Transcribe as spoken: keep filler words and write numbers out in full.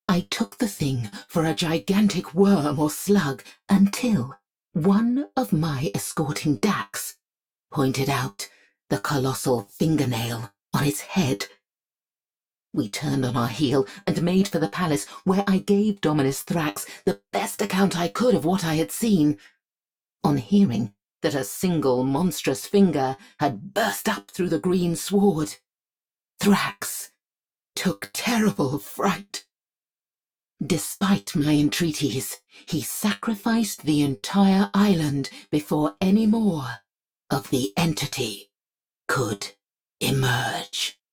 I took the thing for a gigantic worm or slug until one of my escorting Dax pointed out the colossal fingernail on its head. We turned on our heel and made for the palace, where I gave Dominus Thrax the best account I could of what I had seen. On hearing that a single monstrous finger had burst up through the green sward, Thrax took terrible fright. Despite my entreaties, he sacrificed the entire island before any more of the entity could emerge.